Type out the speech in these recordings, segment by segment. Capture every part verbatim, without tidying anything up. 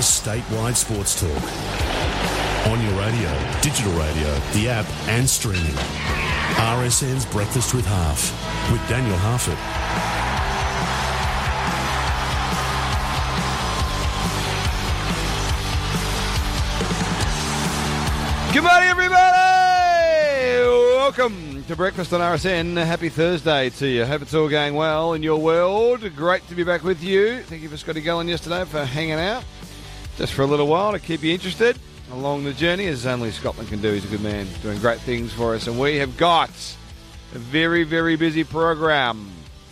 statewide sports talk. On your radio, digital radio, the app and streaming. R S N's Breakfast with Half with Daniel Harford. Good morning, everybody! Welcome to Breakfast on R S N. Happy Thursday to you. Hope it's all going well in your world. Great to be back with you. Thank you for Scotty Gullen yesterday for hanging out just for a little while to keep you interested along the journey, as only Scotland can do. He's a good man, doing great things for us. And we have got a very, very busy program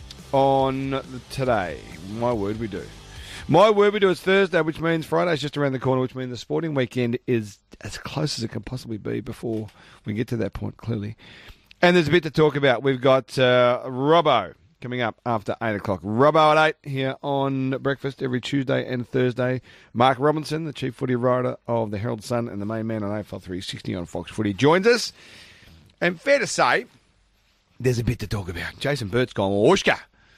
on today. My word, we do. My word, we do. It's Thursday, which means Friday's just around the corner, which means the sporting weekend is as close as it can possibly be before we get to that point, clearly. And there's a bit to talk about. We've got uh, Robbo coming up after eight o'clock. Robbo at eight here on Breakfast every Tuesday and Thursday. Mark Robinson, the chief footy writer of the Herald Sun and the main man on A F L three sixty on Fox Footy, joins us. And fair to say, there's a bit to talk about. Jason Burt's gone whooshka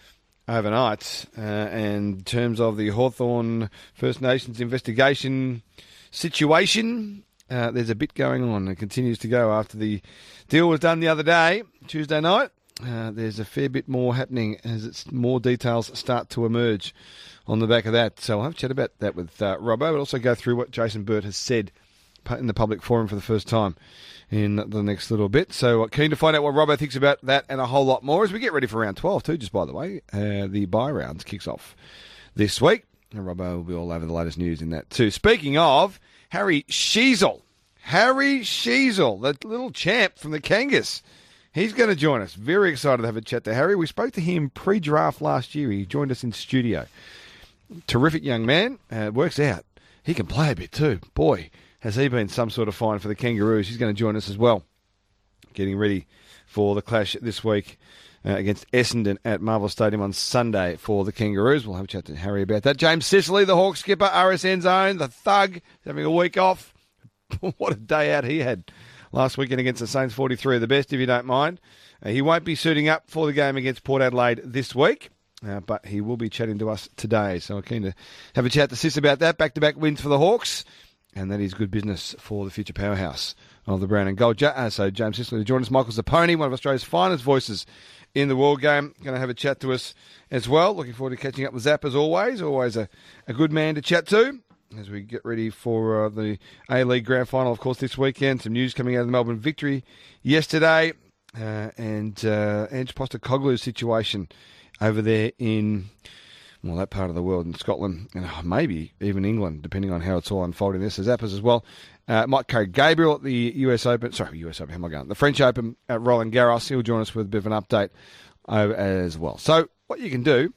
overnight, uh, and in terms of the Hawthorn First Nations investigation situation, uh, there's a bit going on. It continues to go after the deal was done the other day, Tuesday night. Uh, there's a fair bit more happening as it's more details start to emerge on the back of that. So I'll have a chat about that with uh, Robbo, but also go through what Jason Burt has said in the public forum for the first time in the next little bit. So uh, keen to find out what Robbo thinks about that and a whole lot more as we get ready for round twelve too, just by the way. Uh, the bye rounds kicks off this week, and Robbo will be all over the latest news in that too. Speaking of, Harry Sheezel. Harry Sheezel, the little champ from the Kangas. He's going to join us. Very excited to have a chat to Harry. We spoke to him pre-draft last year. He joined us in studio. Terrific young man. Uh, works out. He can play a bit too. Boy, has he been some sort of find for the Kangaroos. He's going to join us as well. Getting ready for the clash this week uh, against Essendon at Marvel Stadium on Sunday for the Kangaroos. We'll have a chat to Harry about that. James Sicily, the Hawk skipper, R S N's own, the thug, having a week off. What a day out he had last weekend against the Saints, forty-three of the best, if you don't mind. Uh, he won't be suiting up for the game against Port Adelaide this week, uh, but he will be chatting to us today. So I'm keen to have a chat to Sis about that. Back-to-back wins for the Hawks, and that is good business for the future powerhouse of the brown and gold. Uh, so James Sicily to join us. Michael Zapponi, one of Australia's finest voices in the world game, going to have a chat to us as well. Looking forward to catching up with Zap as always. Always a, a good man to chat to as we get ready for uh, the A-League Grand Final, of course, this weekend. Some news coming out of the Melbourne victory yesterday. Uh, and uh, Ange Postecoglou's situation over there in, well, that part of the world in Scotland, and uh, maybe even England, depending on how it's all unfolding. This is Zappers as well. Uh, Mike Gabriel at the U S Open. Sorry, U S Open, how am I going? The French Open at Roland Garros. He'll join us with a bit of an update uh, as well. So what you can do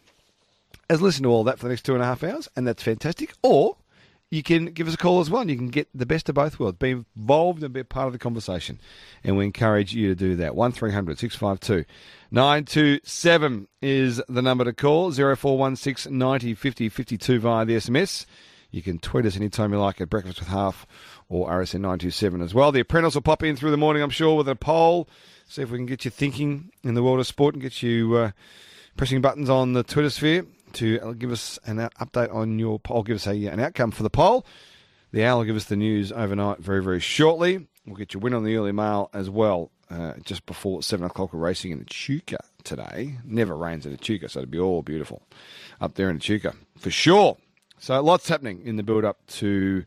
is listen to all that for the next two and a half hours, and that's fantastic. Or you can give us a call as well, and you can get the best of both worlds. Be involved and be a part of the conversation. And we encourage you to do that. one three hundred six five two nine two seven is the number to call. zero four one six nine zero five zero five two via the S M S. You can tweet us anytime you like at Breakfast with Half or R S N nine two seven as well. The Apprentice will pop in through the morning, I'm sure, with a poll. See if we can get you thinking in the world of sport and get you uh, pressing buttons on the Twitter sphere to give us an update on your poll, give us a, an outcome for the poll. The Owl will give us the news overnight very, very shortly. We'll get your win on the early mail as well uh, just before seven o'clock. We're racing in Echuca today. Never rains in Echuca, so it'll be all beautiful up there in Echuca for sure. So lots happening in the build-up to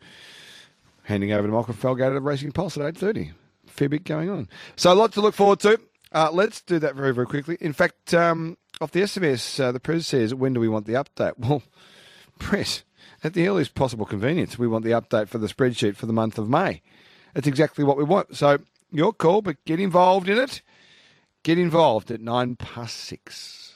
handing over to Michael Felgate at Racing Pulse at eight thirty. Fair bit going on. So a lot to look forward to. Uh, let's do that very, very quickly. In fact, um, off the S M S, uh, the Press says, when do we want the update? Well, Press, at the earliest possible convenience, we want the update for the spreadsheet for the month of May. That's exactly what we want. So your call, but get involved in it. Get involved at nine past six.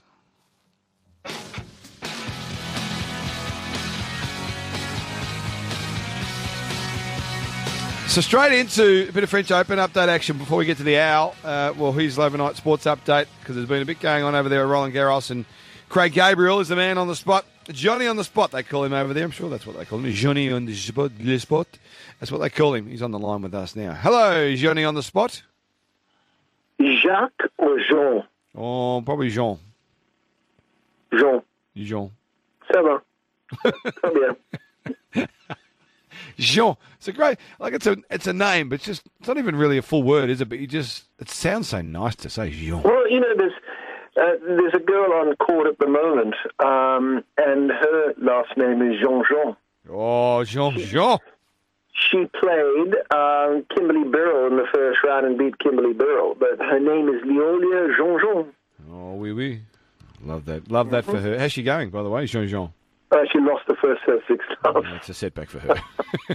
So straight into a bit of French Open update action before we get to the Owl. Uh, well, here's overnight sports update because there's been a bit going on over there at Roland Garros, and Craig Gabriel is the man on the spot. Johnny on the spot, they call him over there. I'm sure that's what they call him. Johnny on the spot. Le spot. That's what they call him. He's on the line with us now. Hello, Johnny on the spot. Jacques or Jean? Oh, probably Jean. Jean. Jean. Ça va. Très bien. Jean. It's a great, like it's a it's a name, but it's just it's not even really a full word, is it? But you just it sounds so nice to say Jean. Well, you know, there's uh, there's a girl on court at the moment, um, and her last name is Jean Jean. Oh, Jean Jean. She played um, Kimberly Birrell in the first round and beat Kimberly Birrell, but her name is Leolia Jean Jean. Oh, oui, oui. Love that. Love that for her. How's she going, by the way, Jean Jean? Uh, she lost the first set six times. Oh, that's a setback for her.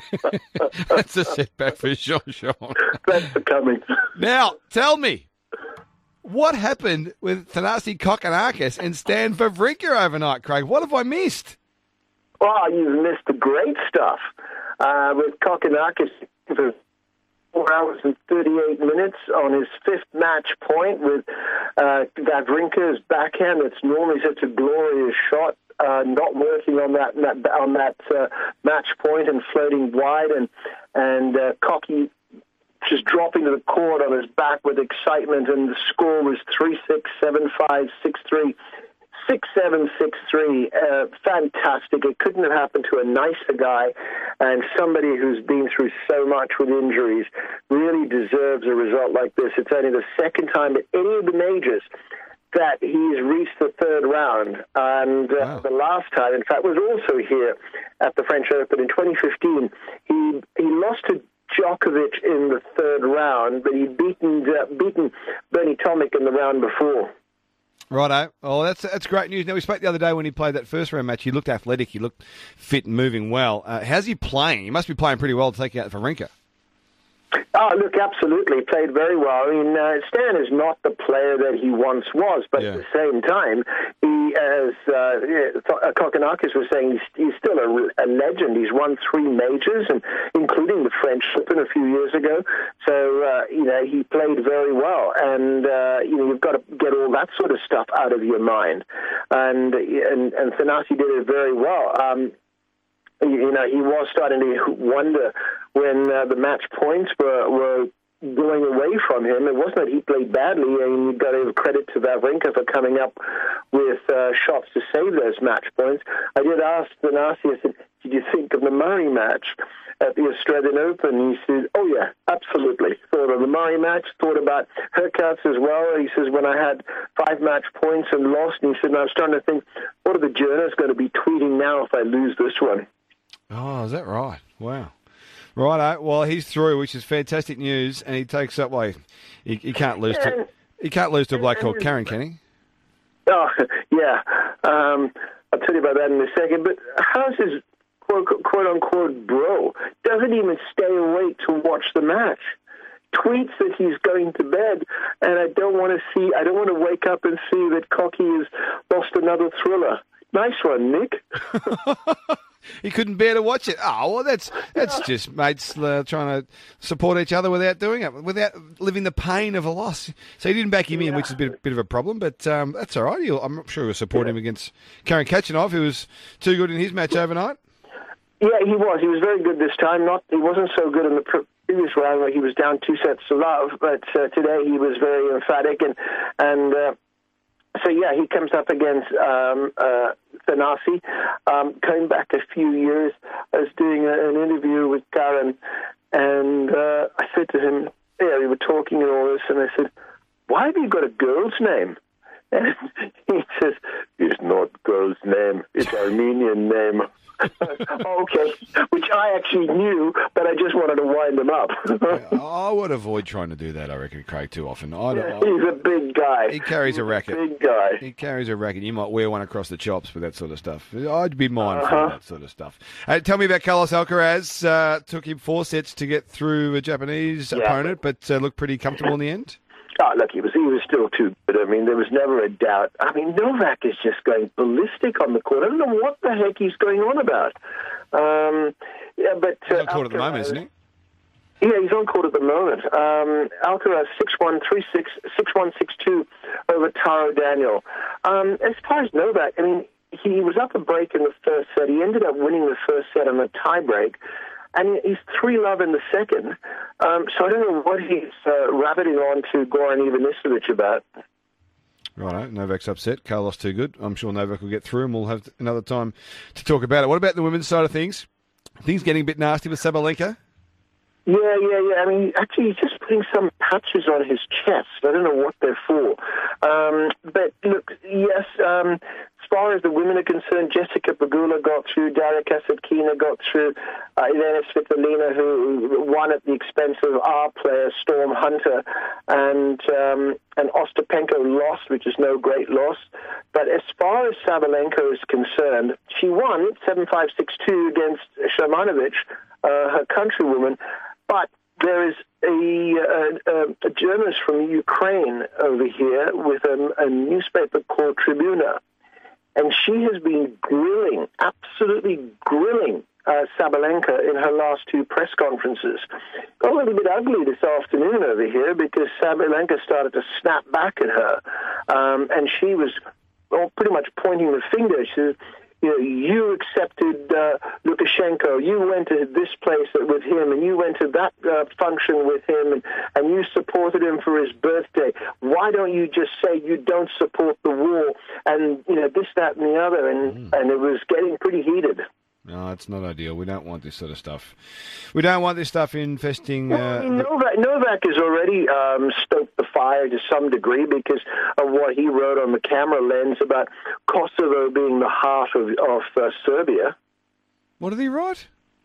That's a setback for Jean Jean. That's the coming. Now, tell me, what happened with Thanasi Kokkinakis and Stan Wawrinka overnight, Craig? What have I missed? Oh, you've missed the great stuff. Uh, with Kokkinakis for four hours and thirty-eight minutes on his fifth match point with uh, Wawrinka's backhand. It's normally such a glorious shot, uh, not working on that, that on that uh, match point and floating wide, and and uh, Cocky just dropping to the court on his back with excitement, and the score was three six, seven five, six three. six seven, six three, uh, fantastic. It couldn't have happened to a nicer guy, and somebody who's been through so much with injuries really deserves a result like this. It's only the second time at any of the majors that he's reached the third round, and uh, wow. the last time, in fact, was also here at the French Open in twenty fifteen. He he lost to Djokovic in the third round, but he'd beaten, uh, beaten Bernie Tomic in the round before. Righto. Oh, that's that's great news. Now, we spoke the other day when he played that first round match. He looked athletic. He looked fit and moving well. Uh, how's he playing? He must be playing pretty well to take out Wawrinka. Oh, look, absolutely. Played very well. I mean, uh, Stan is not the player that he once was, but yeah. at the same time, he, as uh, Kokkinakis was saying, he's, he's still a, a legend. He's won three majors, and including the French Open a few years ago. So, uh, you know, he played very well. And, uh, you know, you've got to get all that sort of stuff out of your mind. And, and, and Thanasi did it very well. Um, You know, he was starting to wonder when uh, the match points were, were going away from him. It wasn't that he played badly, and you've got to give credit to Wawrinka for coming up with uh, shots to save those match points. I did ask Thanasi, I said, did you think of the Murray match at the Australian Open? He said, oh, yeah, absolutely. Thought of the Murray match, thought about Hurkacz as well. He says, when I had five match points and lost, and he said, and I was starting to think, what are the journalists going to be tweeting now if I lose this one? Oh, is that right? Wow. Righto. Well, he's through, which is fantastic news, and he takes up. Well, he, he can't lose to he can't lose to a bloke called Karen, can he? Oh, yeah. Um, I'll tell you about that in a second. But how's his quote, quote unquote bro? Doesn't even stay awake to watch the match. Tweets that he's going to bed, and I don't want to see. I don't want to wake up and see that Cocky has lost another thriller. Nice one, Nick. He couldn't bear to watch it. Oh, well, that's that's just mates uh, trying to support each other without doing it, without living the pain of a loss. So he didn't back him yeah. in, which is a bit, bit of a problem, but um, that's all right. He'll, I'm not sure he'll support yeah. him against Karen Khachanov, who was too good in his match overnight. Yeah, he was. He was very good this time. Not He wasn't so good in the previous round where he was down two sets to love, but uh, today he was very emphatic and... and uh, So, yeah, he comes up against um, uh, Thanasi. Um, going back a few years, I was doing a, an interview with Karen, and uh, I said to him, yeah, we were talking and all this, and I said, why have you got a girl's name? And he says, it's not girl's name, it's Armenian name. Okay, which I actually knew, but I just wanted to wind him up. I would avoid trying to do that, I reckon, Craig, too often. I don't, He's a big guy. He carries He's a racket. A big guy. He carries a racket. You might wear one across the chops with that sort of stuff. I'd be mindful uh-huh. of that sort of stuff. Hey, tell me about Carlos Alcaraz. Uh, took him four sets to get through a Japanese yeah. opponent, but uh, looked pretty comfortable in the end. Oh, look, he was he was still too good. I mean, there was never a doubt. I mean, Novak is just going ballistic on the court. I don't know what the heck he's going on about. Um, yeah, but he's uh, on court Alcaraz, at the moment, isn't he? Yeah, he's on court at the moment. Um, Alcaraz six one, three six, six one, six two over Taro Daniel. Um, as far as Novak, I mean, he was up a break in the first set. He ended up winning the first set on the tie break. And he's three love in the second. Um, so I don't know what he's uh, rabbiting on to Goran Ivanisevic about. Right, Novak's upset. Carlos too good. I'm sure Novak will get through, and we'll have another time to talk about it. What about the women's side of things? Things getting a bit nasty with Sabalenka? Yeah, yeah, yeah. I mean, actually, he's just putting some patches on his chest. I don't know what they're for. Um, but look, yes, um, as far as the women are concerned, Jessica Pegula got through, Daria Kasatkina got through, uh, Elena Svitolina, who won at the expense of our player, Storm Hunter, and um, and Ostapenko lost, which is no great loss. But as far as Sabalenka is concerned, she won seven five six two against Shamanovic, uh, her countrywoman. But there is a, a, a journalist from Ukraine over here with a, a newspaper called Tribuna, and she has been grilling, absolutely grilling uh, Sabalenka in her last two press conferences. Got a little bit ugly this afternoon over here because Sabalenka started to snap back at her, um, and she was well, pretty much pointing the finger. She said, You know, you accepted uh, Lukashenko. You went to this place with him, and you went to that uh, function with him, and, and you supported him for his birthday. Why don't you just say you don't support the war? And you know this, that, and the other. And mm. and it was getting pretty heated. No, it's not ideal. We don't want this sort of stuff. We don't want this stuff infesting... Uh, well, Novak, Novak has already um, stoked the fire to some degree because of what he wrote on the camera lens about Kosovo being the heart of, of uh, Serbia. What did he write?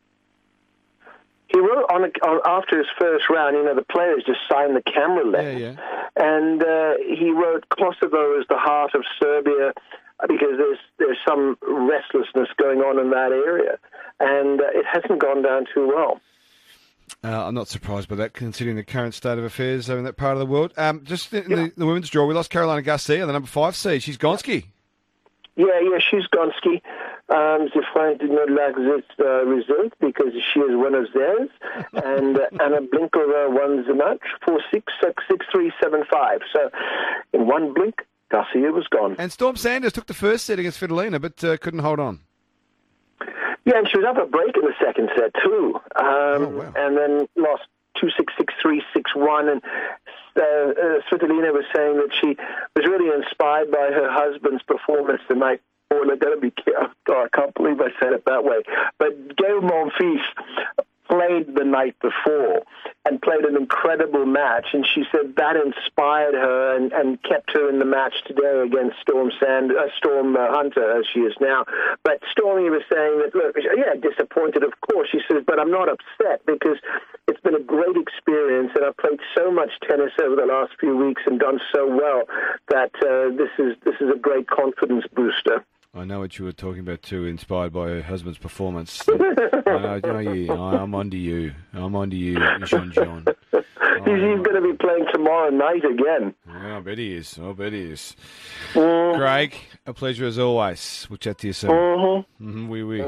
He wrote on, a, on after his first round, you know, the players just signed the camera lens. Yeah, yeah. And uh, he wrote Kosovo is the heart of Serbia, because there's there's some restlessness going on in that area, and uh, it hasn't gone down too well. Uh, I'm not surprised by that, considering the current state of affairs in that part of the world. Um, just in yeah. the, the women's draw, we lost Carolina Garcia, the number five seed. She's Gonski. Yeah, yeah, she's Gonski. Um, the French did not like this uh, result because she is one of theirs, and uh, Anna Blinkova won the match four six, six three, seven five. So, in one blink, Garcia was gone. And Storm Sanders took the first set against Svitolina, but uh, couldn't hold on. Yeah, and she was up a break in the second set, too. Um, oh, wow. And then lost two six, six three, six one. And uh, uh, Svitolina was saying that she was really inspired by her husband's performance the night before. They're going to be careful. Oh, I can't believe I said it that way. But Gael Monfils played the night before and played an incredible match, and she said that inspired her and, and kept her in the match today against Storm Sand, uh, Storm uh, Hunter, as she is now. But Stormy was saying that, look, yeah, disappointed, of course. She says, but I'm not upset because it's been a great experience, and I've played so much tennis over the last few weeks and done so well that uh, this is this is a great confidence booster. I know what you were talking about too, inspired by her husband's performance. I know, I know you. I'm onto you. I'm onto you, Jean Jean. He's, he's going to be playing tomorrow night again. Yeah, I bet he is. I bet he is. Mm. Craig, a pleasure as always. We'll chat to you soon. Mm-hmm. Mm-hmm, oui, oui.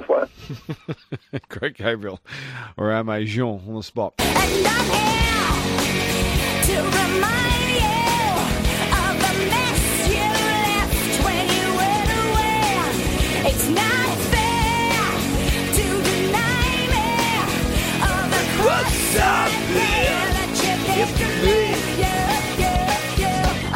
Craig Gabriel, or am I Jean on the spot? And I'm here to remind you of the mess you left when you went away. It's not fair to deny me of the what's up there that you me. Yeah, yeah, yeah.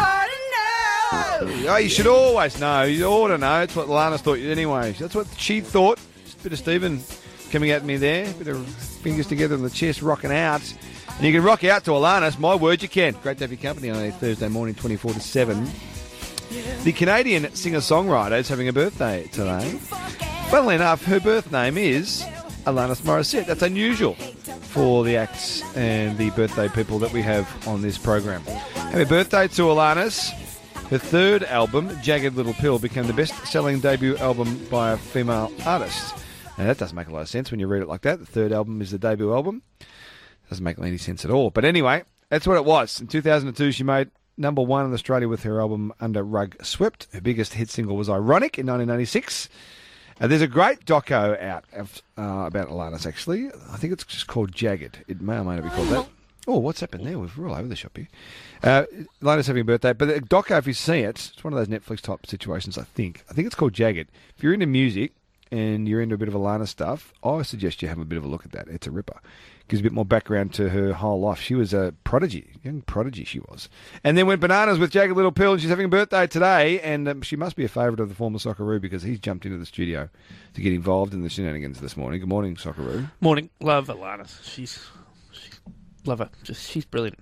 I don't know. Oh, you should always know. You ought to know. That's what Lana thought anyway. That's what she thought. Just a bit of Stephen coming at me there. A bit of fingers together on the chest, rocking out. And you can rock out to Alanis. My word, you can. Great to have your company on a Thursday morning, twenty-four to seven. The Canadian singer-songwriter is having a birthday today. Funnily enough, her birth name is Alanis Morissette. That's unusual for the acts and the birthday people that we have on this program. Happy birthday to Alanis. Her third album, Jagged Little Pill, became the best-selling debut album by a female artist. Now, that doesn't make a lot of sense when you read it like that. The third album is the debut album. Doesn't make any sense at all. But anyway, that's what it was. In two thousand two, she made number one in Australia with her album Under Rug Swept. Her biggest hit single was Ironic in nineteen ninety-six. Uh, there's a great doco out of, uh, about Alanis, actually. I think it's just called Jagged. It may or may not be called that. Oh, what's happened there? We're all over the shop here. Uh, Alanis having a birthday. But the doco, if you see it, it's one of those Netflix-type situations, I think. I think it's called Jagged. If you're into music and you're into a bit of Alanis stuff, I suggest you have a bit of a look at that. It's a ripper. gives a bit more background to her whole life. She was a prodigy, young prodigy she was. And then went bananas with Jagged Little Pill, and she's having a birthday today, and um, she must be a favourite of the former Socceroo because he's jumped into the studio to get involved in the shenanigans this morning. Good morning, Socceroo. Morning. Love Alana. She's, she's love her. Just she's brilliant.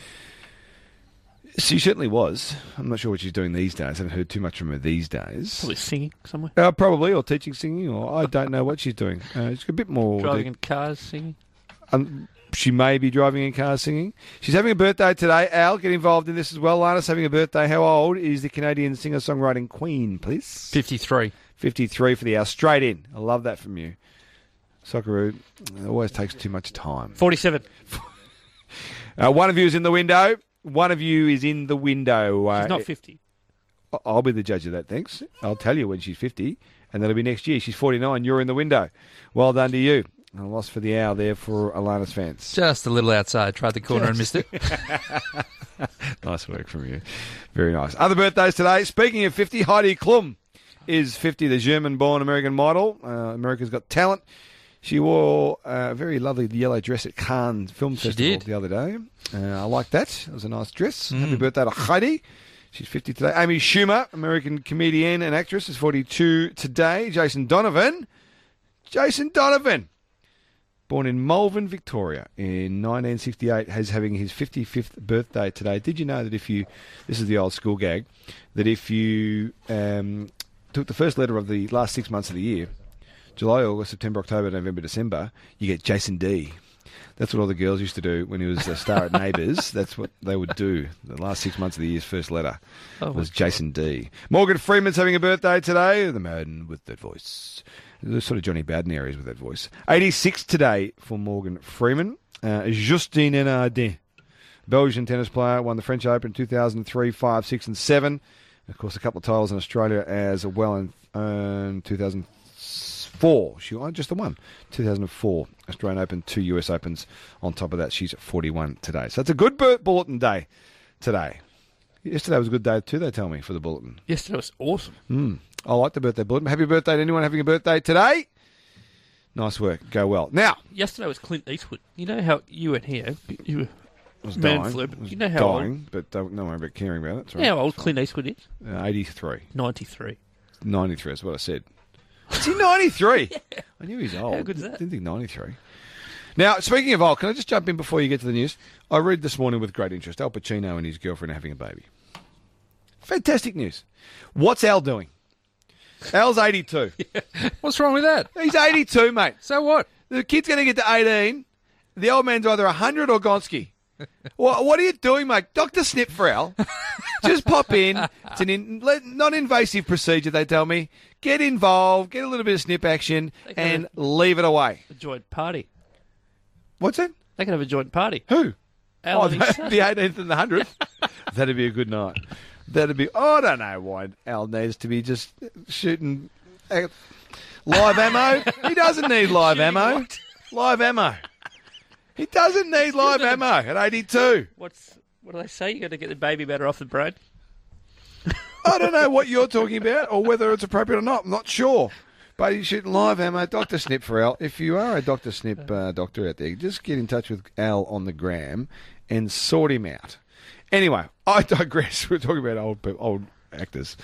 She certainly was. I'm not sure what she's doing these days. I haven't heard too much from her these days. Probably singing somewhere. Uh, probably, or teaching singing, or I don't know what she's doing. Uh, she's a bit more... Driving in cars, singing. Um, she may be driving in cars singing. She's having a birthday today. Al, get involved in this as well. Lana's having a birthday. How old is the Canadian singer-songwriting queen, please? fifty-three. fifty-three for the hour. Straight in. I love that from you. Socceroo, it always takes too much time. forty-seven. Uh, one of you is in the window. One of you is in the window. Uh, She's not fifty. I'll be the judge of that, thanks. I'll tell you when she's fifty, and that'll be next year. She's forty-nine. You're in the window. Well done to you. A loss for the hour there for Alana's fans. Just a little outside. Tried the corner and missed it. Nice work from you. Very nice. Other birthdays today. Speaking of fifty, Heidi Klum is fifty, the German-born American model. Uh, America's Got Talent. She wore a very lovely yellow dress at Cannes Film She Festival did. the other day. Uh, I like that. It was a nice dress. Mm. Happy birthday to Heidi. She's fifty today. Amy Schumer, American comedian and actress, is forty-two today. Jason Donovan. Jason Donovan, born in Malvern, Victoria in nineteen sixty-eight, is having his fifty-fifth birthday today. Did you know that if you, this is the old school gag, that if you um, took the first letter of the last six months of the year, July, August, September, October, November, December, you get Jason D. That's what all the girls used to do when he was a star at Neighbours. That's what they would do. The last six months of the year's first letter Oh, was my Jason D. Morgan Freeman's having a birthday today. The man with that voice. The sort of Johnny Badden areas with that voice. eighty-six today for Morgan Freeman. Uh, Justine Henardin, Belgian tennis player, won the French Open in two thousand three, five, six and seven. Of course, a couple of titles in Australia as well in uh, two thousand four. She won just the one. two thousand four Australian Open, two U S Opens. On top of that, she's at forty-one today. So it's a good bulletin day today. Yesterday was a good day too, they tell me, for the bulletin. Yesterday was awesome. Mm. I like the birthday bulletin. Happy birthday to anyone having a birthday today. Nice work. Go well. Now, Yesterday was Clint Eastwood. You know how you went here. You were I was man dying. flu, I but was you know how dying, but don't, don't worry about caring about it. It's all old, right. how old Clint Eastwood is? Uh, eighty-three. ninety-three. ninety-three is what I said. Is he ninety-three? Yeah. I knew he's old. How good is that? I didn't think ninety-three. Now, speaking of old, can I just jump in before you get to the news? I read this morning with great interest Al Pacino and his girlfriend are having a baby. Fantastic news. What's Al doing? Al's eighty-two. What's wrong with that? He's eighty-two, mate. So what? The kid's going to get to eighteen. The old man's either one hundred or Gonski. What, what are you doing, mate? Doctor Snip for Al. Just pop in. It's an in, non-invasive procedure, they tell me. Get involved, get a little bit of snip action, They can and have leave it away. A joint party. What's that? They can have a joint party. Who? Al Oh, and his son. the eighteenth and the hundredth. That'd be a good night. That'd be. Oh, I don't know why Al needs to be just shooting uh, live ammo. He doesn't need live Shooting ammo. what? Live ammo. He doesn't need live ammo at eighty-two. What's what do they say? You got to get the baby batter off the brain. I don't know what you're talking about or whether it's appropriate or not. I'm not sure. But he's shooting live ammo. Doctor Snip for Al. If you are a Doctor Snip uh, doctor out there, just get in touch with Al on the gram and sort him out. Anyway, I digress. We're talking about old pe- old actors.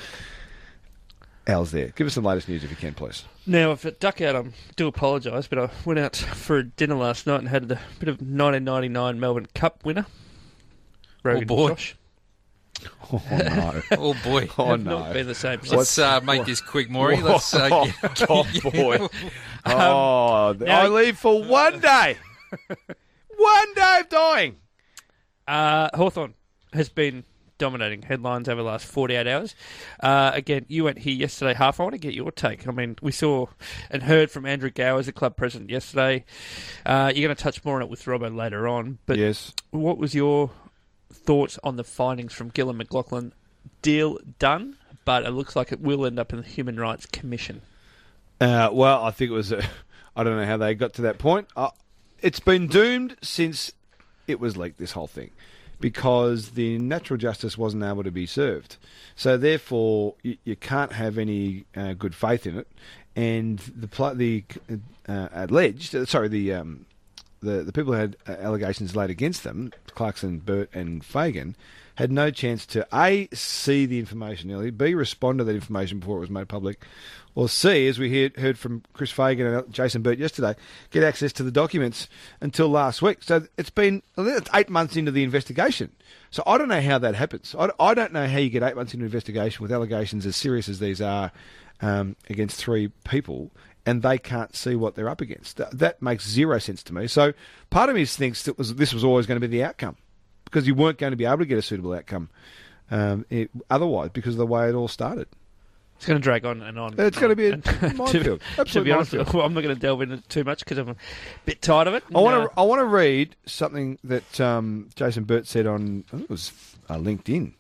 Al's there. Give us the latest news if you can, please. Now, if it duck out, I do apologise, but I went out for a dinner last night and had a bit of nineteen ninety-nine Melbourne Cup winner. Rogan boy. Josh. Oh, no. Oh, boy. Oh, Have no. not been the same since. Let's uh, make this quick, Maury. Let's, uh, oh, get- oh, boy. Oh, now- I leave for one day. One day of dying. Uh, Hawthorn has been dominating headlines over the last forty-eight hours. Uh, again, you went here yesterday half. I want to get your take. I mean, we saw and heard from Andrew Gowers, the club president, yesterday. Uh, you're going to touch more on it with Robbo later on. But Yes. what was your thoughts on the findings from Gillon McLaughlin? Deal done, but it looks like it will end up in the Human Rights Commission. Uh, well, I think it was. A, I don't know how they got to that point. Uh, it's been doomed since it was leaked. This whole thing, because the natural justice wasn't able to be served. So therefore, you, you can't have any uh, good faith in it. And the pl- the uh, alleged, uh, sorry, the um, the, the people who had uh, allegations laid against them, Clarkson, Burt and Fagan, had no chance to A, see the information early, B, respond to that information before it was made public, or C, as we heard, heard from Chris Fagan and Jason Burt yesterday, get access to the documents until last week. So it's been it's eight months into the investigation. So I don't know how that happens. I, I don't know how you get eight months into an investigation with allegations as serious as these are um, against three people, and they can't see what they're up against. That, that makes zero sense to me. So part of me thinks that was this was always going to be the outcome, because you weren't going to be able to get a suitable outcome um, it, otherwise, because of the way it all started. It's going to drag on and on. It's going to be a And- minefield. to, to be honest, minefield. well, I'm not going to delve into it too much because I'm a bit tired of it. I want No. to. I want to read something that um, Jason Burt said on I think it was uh, LinkedIn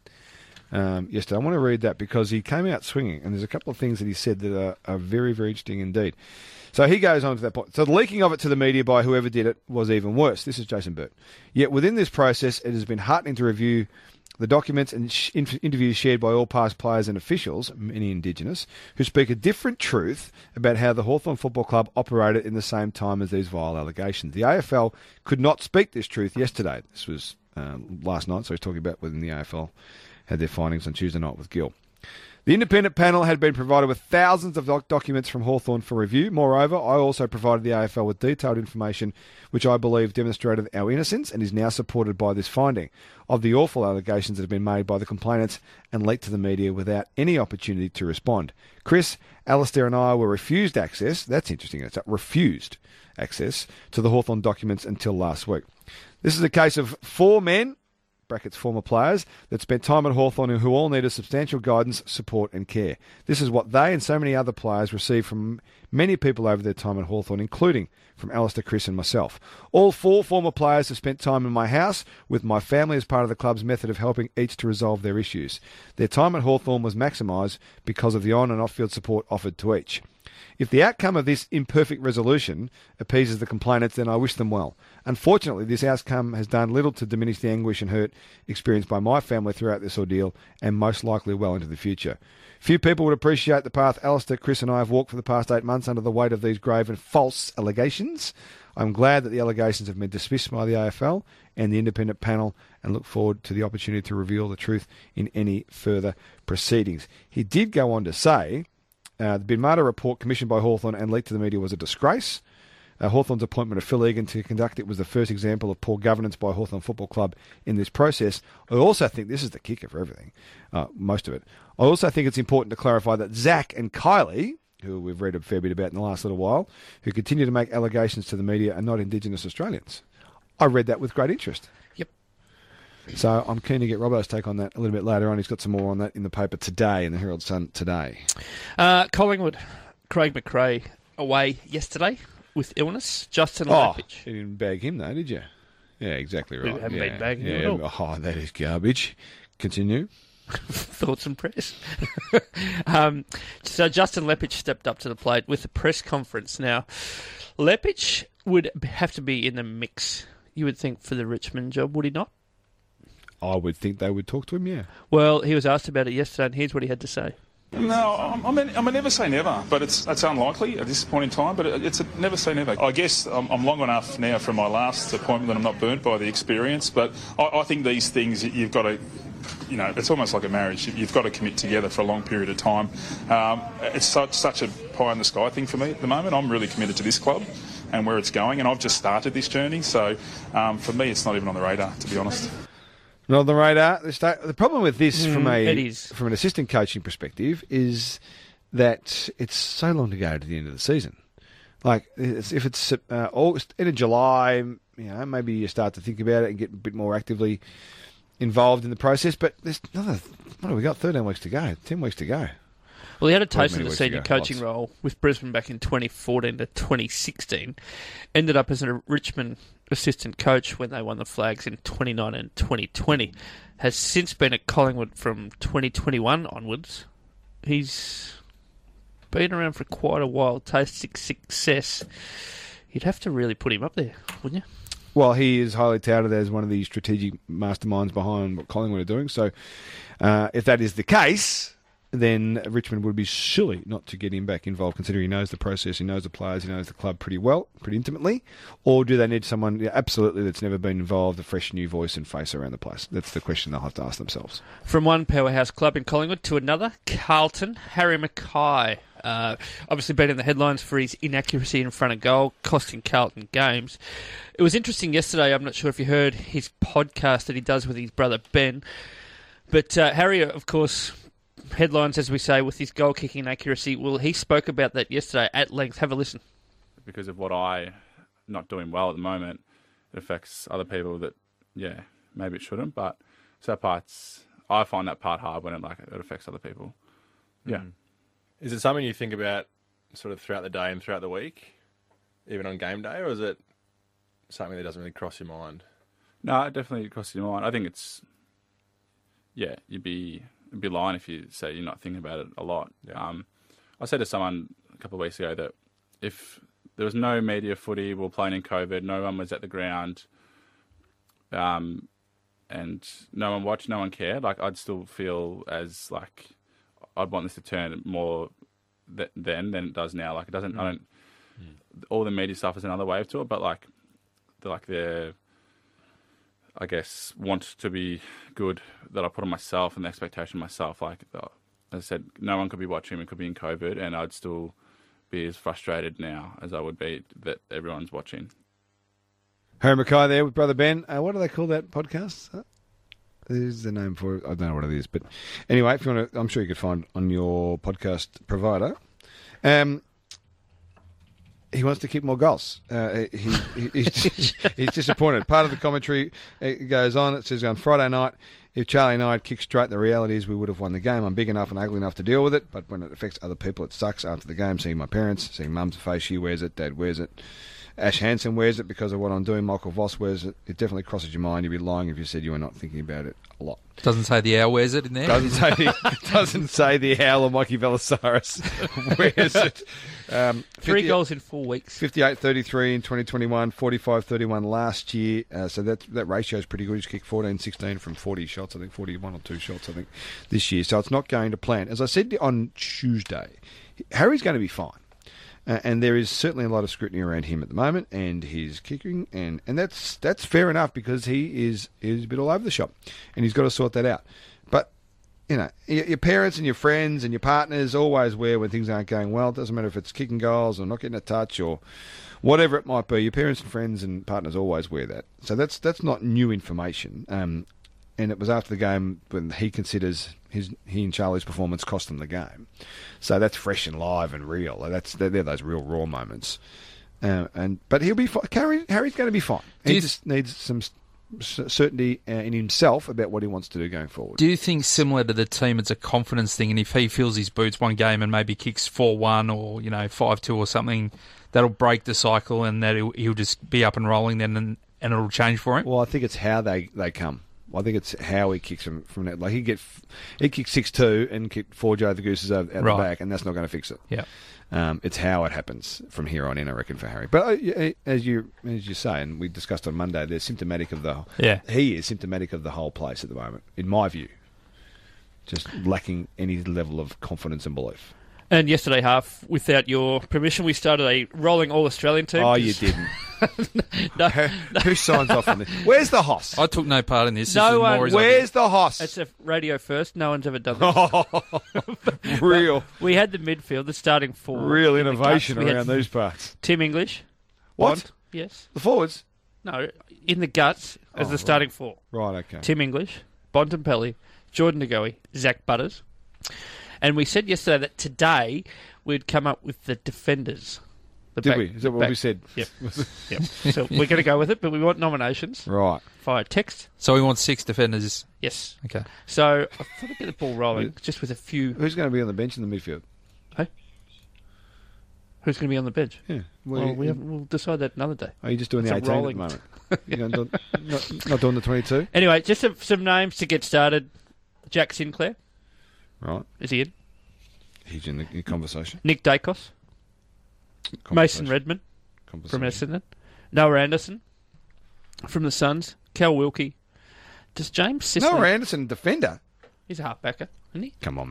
um, yesterday. I want to read that because he came out swinging, and there's a couple of things that he said that are, are very, very interesting indeed. So he goes on to that point. So the leaking of it to the media by whoever did it was even worse. This is Jason Burt. Yet within this process, it has been heartening to review the documents and sh- in- interviews shared by all past players and officials, many Indigenous, who speak a different truth about how the Hawthorn Football Club operated in the same time as these vile allegations. The A F L could not speak this truth yesterday. This was um, last night, so he's talking about when the A F L had their findings on Tuesday night with Gill. The independent panel had been provided with thousands of doc- documents from Hawthorn for review. Moreover, I also provided the A F L with detailed information which I believe demonstrated our innocence and is now supported by this finding of the awful allegations that have been made by the complainants and leaked to the media without any opportunity to respond. Chris, Alistair and I were refused access, that's interesting, it's refused access to the Hawthorn documents until last week. This is a case of four men, brackets former players, that spent time at Hawthorn and who all needed substantial guidance, support and care. This is what they and so many other players received from many people over their time at Hawthorn, including from Alistair, Chris and myself. All four former players have spent time in my house with my family as part of the club's method of helping each to resolve their issues. Their time at Hawthorn was maximised because of the on and off-field support offered to each. If the outcome of this imperfect resolution appeases the complainants, then I wish them well. Unfortunately, this outcome has done little to diminish the anguish and hurt experienced by my family throughout this ordeal, and most likely well into the future. Few people would appreciate the path Alistair, Chris and I have walked for the past eight months under the weight of these grave and false allegations. I'm glad that the allegations have been dismissed by the A F L and the independent panel, and look forward to the opportunity to reveal the truth in any further proceedings. He did go on to say, Uh, the Binmata report commissioned by Hawthorn and leaked to the media was a disgrace. Uh, Hawthorn's appointment of Phil Egan to conduct it was the first example of poor governance by Hawthorn Football Club in this process. I also think, this is the kicker for everything, uh, most of it, I also think it's important to clarify that Zach and Kylie, who we've read a fair bit about in the last little while, who continue to make allegations to the media, are not Indigenous Australians. I read that with great interest. Yep. So I'm keen to get Robbo's take on that a little bit later on. He's got some more on that in the paper today, in the Herald Sun today. Uh, Collingwood, Craig McRae away yesterday with illness. Justin Oh, Lapich. you didn't bag him though, did you? Yeah, exactly right. We haven't yeah. been bagging him yeah. at all. Oh, that is garbage. Continue. Thoughts and prayers. um, so Justin Lepich stepped up to the plate with a press conference. Now, Lepich would have to be in the mix, you would think, for the Richmond job, would he not? I would think they would talk to him, yeah. Well, he was asked about it yesterday, and here's what he had to say. No, I'm, I'm, a, I'm a never say never, but it's it's unlikely at this point in time. But it, it's a never say never. I guess I'm, I'm long enough now from my last appointment that I'm not burnt by the experience. But I, I think these things you've got to, you know, it's almost like a marriage. You've got to commit together for a long period of time. Um, it's such such a pie in the sky thing for me at the moment. I'm really committed to this club and where it's going, and I've just started this journey. So um, for me, it's not even on the radar, to be honest. Not on the radar. The, sta- the problem with this, Mm, from a it is. from an assistant coaching perspective, is that it's so long to go to the end of the season. Like, it's, if it's uh, August, end of July, you know, maybe you start to think about it and get a bit more actively involved in the process. But there's another, what have we got? thirteen weeks to go, ten weeks to go. Well, he had a Not taste of many the weeks senior ago, coaching lots. role with Brisbane back in twenty fourteen to twenty sixteen. Ended up as a Richmond assistant coach when they won the flags in twenty nineteen and twenty twenty. Has since been at Collingwood from twenty twenty-one onwards. He's been around for quite a while, tasted success. You'd have to really put him up there, wouldn't you? Well, he is highly touted as one of the strategic masterminds behind what Collingwood are doing. So, uh, if that is the case, then Richmond would be silly not to get him back involved, considering he knows the process, he knows the players, he knows the club pretty well, pretty intimately? Or do they need someone yeah, absolutely that's never been involved, a fresh new voice and face around the place? That's the question they'll have to ask themselves. From one powerhouse club in Collingwood to another, Carlton, Harry Mackay. Uh, obviously been in the headlines for his inaccuracy in front of goal, costing Carlton games. It was interesting yesterday, I'm not sure if you heard his podcast that he does with his brother Ben, but uh, Harry, of course, headlines, as we say, with his goal-kicking accuracy. Well, he spoke about that yesterday at length. Have a listen. Because of what I not doing well at the moment, it affects other people that, yeah, maybe it shouldn't, but so that part's, I find that part hard when it like it affects other people. Yeah. Mm. Is it something you think about sort of throughout the day and throughout the week, even on game day, or is it something that doesn't really cross your mind? No, it definitely crosses your mind. I think it's, yeah, you'd be, you'd be lying if you say you're not thinking about it a lot. Yeah. Um, I said to someone a couple of weeks ago that if there was no media footy, we were playing in COVID, no one was at the ground, um, and no one watched, no one cared, like I'd still feel as like I'd want this to turn more th- then than it does now. Like it doesn't, mm. I don't, mm. all the media stuff is another wave to it, but like, the, like the, I guess, want to be good that I put on myself and the expectation of myself. Like, uh, as I said, no one could be watching, it could be in COVID, and I'd still be as frustrated now as I would be that everyone's watching. Harry Mackay there with Brother Ben. Uh, what do they call that podcast? Uh, there's the name for it. I don't know what it is. But anyway, if you want to, I'm sure you could find on your podcast provider. Um, He wants to keep more goals. Uh, he, he, he's, he's disappointed. Part of the commentary it goes on. It says on Friday night, if Charlie and I had kicked straight, the reality is we would have won the game. I'm big enough and ugly enough to deal with it, but when it affects other people, it sucks. After the game, seeing my parents, seeing Mum's face, she wears it, Dad wears it. Ash Hansen wears it because of what I'm doing. Michael Voss wears it. It definitely crosses your mind. You'd be lying if you said you were not thinking about it a lot. Doesn't say the owl wears it in there. Doesn't say the, doesn't say the owl or Mikey Velosaurus wears it. Um, Three goals in four weeks. fifty-eight thirty-three in twenty twenty-one, forty-five thirty-one last year. Uh, so that that ratio is pretty good. He's kicked fourteen sixteen from forty shots, I think, forty-one or two shots, I think, this year. So it's not going to plan. As I said on Tuesday, Harry's going to be fine. Uh, and there is certainly a lot of scrutiny around him at the moment and his kicking, and, and that's that's fair enough because he is, is a bit all over the shop, and he's got to sort that out. But, you know, your, your parents and your friends and your partners always wear when things aren't going well. It doesn't matter if it's kicking goals or not getting a touch or whatever it might be. Your parents and friends and partners always wear that. So that's that's not new information. Um, and it was after the game when he considers his he and Charlie's performance cost them the game. So that's fresh and live and real. That's they're, they're those real raw moments. Uh, and but he'll be fine. Harry, Harry's going to be fine. He you, just needs some certainty uh, in himself about what he wants to do going forward. Do you think similar to the team, it's a confidence thing, and if he feels his boots one game and maybe kicks four one or you know five two or something, that'll break the cycle and that he'll, he'll just be up and rolling then and, and it'll change for him? Well, I think it's how they, they come. I think it's how he kicks them from that. Like he get he kicked six two and kicked four Joe the Gooses out, out right. the back, and that's not going to fix it. Yeah, um, it's how it happens from here on in. I reckon for Harry. But uh, as you as you say, and we discussed on Monday, they're symptomatic of the. Yeah, he is symptomatic of the whole place at the moment, in my view. Just lacking any level of confidence and belief. And yesterday, half without your permission, we started a rolling all Australian team. Oh, you didn't. no, who, no. who signs off on this? Where's the hoss? I took no part in this. No this one. More Where's the hoss? It's a radio first. No one's ever done this. Real. We had the midfield, the starting four. Real in the innovation guts. We around had these parts. Tim English. What? Bond, yes. The forwards? No, in the guts as Oh, the starting four. Right, okay. Tim English, Bontempelli, Jordan Ngoe, Zach Butters. And we said yesterday that today we'd come up with the defenders. The Did back, we? Is that what back. we said? Yep. yep. So we're going to go with it, but we want nominations. Right. Via text. So we want six defenders. Yes. Okay. So I thought I'd get the ball rolling just with a few. Who's going to be on the bench in the midfield? Hey? Who's going to be on the bench? Yeah. Well, Well, we you- haven't, we'll decide that another day. Are you just doing It's the a eighteen rolling- at the moment? You know, not, not, not doing the twenty-two? Anyway, just some, some names to get started. Jack Sinclair. Right. Is he in? He's in the in conversation. Nick Dacos. Mason Conversation. Redmond from Conversation. Essendon. Noah Anderson from the Suns. Cal Wilkie. Does James Sicily... Noah Anderson, defender. He's a halfbacker, isn't he? Come on, man.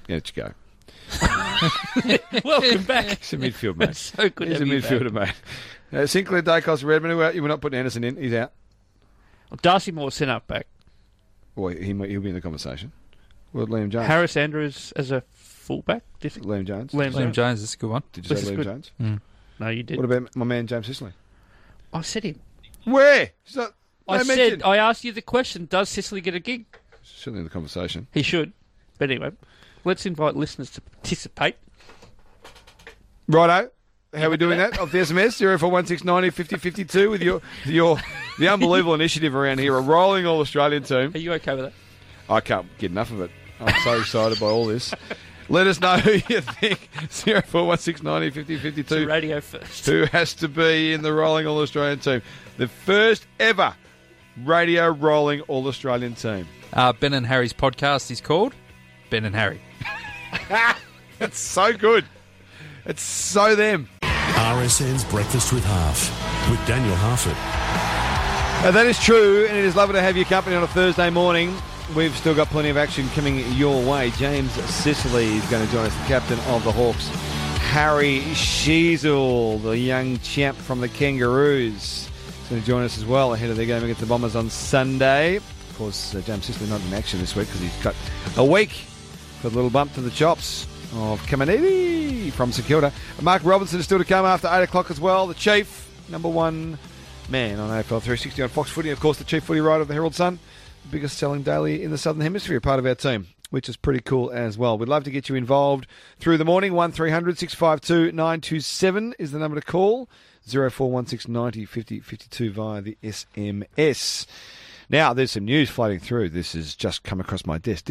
Yeah, let you go. Welcome back. He's a midfield mate. So good He's to a have you midfielder back. mate. Uh, Sinclair, Dacos, Redmond. We're not putting Anderson in. He's out. Well, Darcy Moore sent up back. Well, he might, he'll be in the conversation. Well, Liam Jones. Harris Andrews as a fullback. Different. Liam Jones. Liam, Liam Jones is a good one. Did you This say is Liam good. Jones? No, you did. What about my man James Sicily? I said him. Where? He's not, I no said. mention. I asked you the question. Does Sicily get a gig? Certainly in the conversation. He should. But anyway, let's invite listeners to participate. Righto. How are we doing that? Off the S M S, zero four one six ninety fifty fifty-two with your, your the unbelievable initiative around here, a rolling all-Australian team. Are you okay with that? I can't get enough of it. I'm so excited by all this. Let us know who you think. zero four one six ninety fifty fifty-two. It's radio first. Who has to be in the rolling all-Australian team. The first ever radio rolling all-Australian team. Uh, Ben and Harry's podcast is called Ben and Harry. It's so good. It's so them. R S N's Breakfast with Half with Daniel Harford. Uh, that is true, and it is lovely to have your company on a Thursday morning. We've still got plenty of action coming your way. James Sicily is going to join us, the captain of the Hawks. Harry Sheasel, the young champ from the Kangaroos, is going to join us as well ahead of their game against the Bombers on Sunday. Of course, uh, James Sicily not in action this week because he's got a week for the little bump to the chops of Kamanidi from St Kilda. Mark Robinson is still to come after eight o'clock as well. The Chief, number one man on A F L three sixty on Fox Footy. Of course, the chief footy writer of the Herald Sun, the biggest selling daily in the Southern Hemisphere, part of our team, which is pretty cool as well. We'd love to get you involved through the morning. one three hundred six five two nine two seven is the number to call. zero four one six ninety fifty fifty-two via the S M S. Now, there's some news floating through. This has just come across my desk.